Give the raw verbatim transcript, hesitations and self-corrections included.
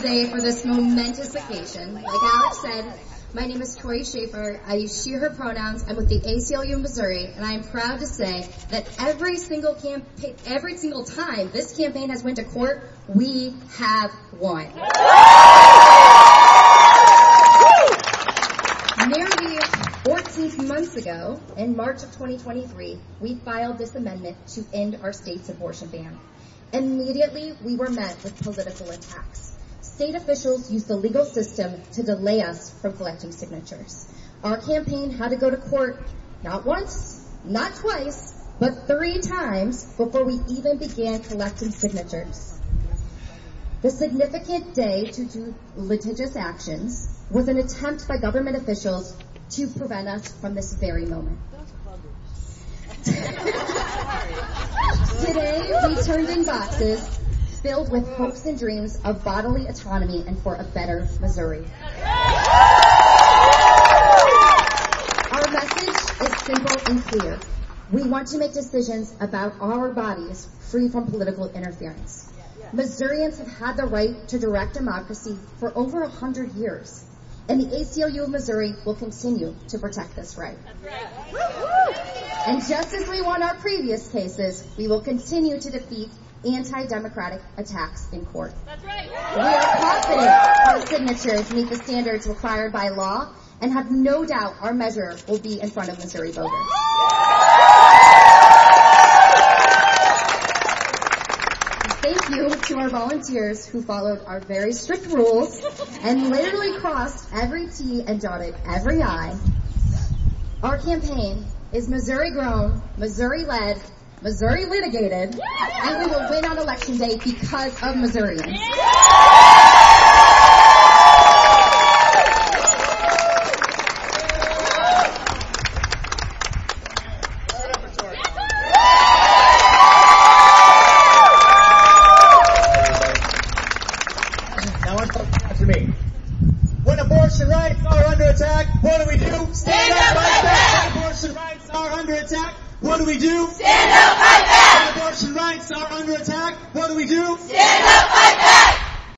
today for this momentous occasion. Like Alex said, my name is Tori Schaefer. I use she, her pronouns. I'm with the A C L U of Missouri, and I am proud to say that every single campaign, every single time this campaign has went to court, we have won. Nearly fourteen months ago, in March of twenty twenty-three, we filed this amendment to end our state's abortion ban. Immediately, we were met with political attacks. State officials used the legal system to delay us from collecting signatures. Our campaign had to go to court not once, not twice, but three times before we even began collecting signatures. The significant day to do litigious actions was an attempt by government officials to prevent us from this very moment. Today, we turned in boxes filled with hopes and dreams of bodily autonomy and for a better Missouri. Our message is simple and clear. We want to make decisions about our bodies free from political interference. Missourians have had the right to direct democracy for over a hundred years, and the A C L U of Missouri will continue to protect this right. And just as we won our previous cases, we will continue to defeat anti-democratic attacks in court. That's right. We are confident our signatures meet the standards required by law and have no doubt our measure will be in front of Missouri voters. Thank you to our volunteers who followed our very strict rules and literally crossed every T and dotted every I. Our campaign is Missouri grown, Missouri led, Missouri litigated, and we will win on election day because of Missourians. Now answer me. When abortion rights are under attack, what do we do? Stand up, fight back! When abortion rights are under attack, what do we do? Stand up, fight back! When abortion rights are under attack, what do we do? Stand up!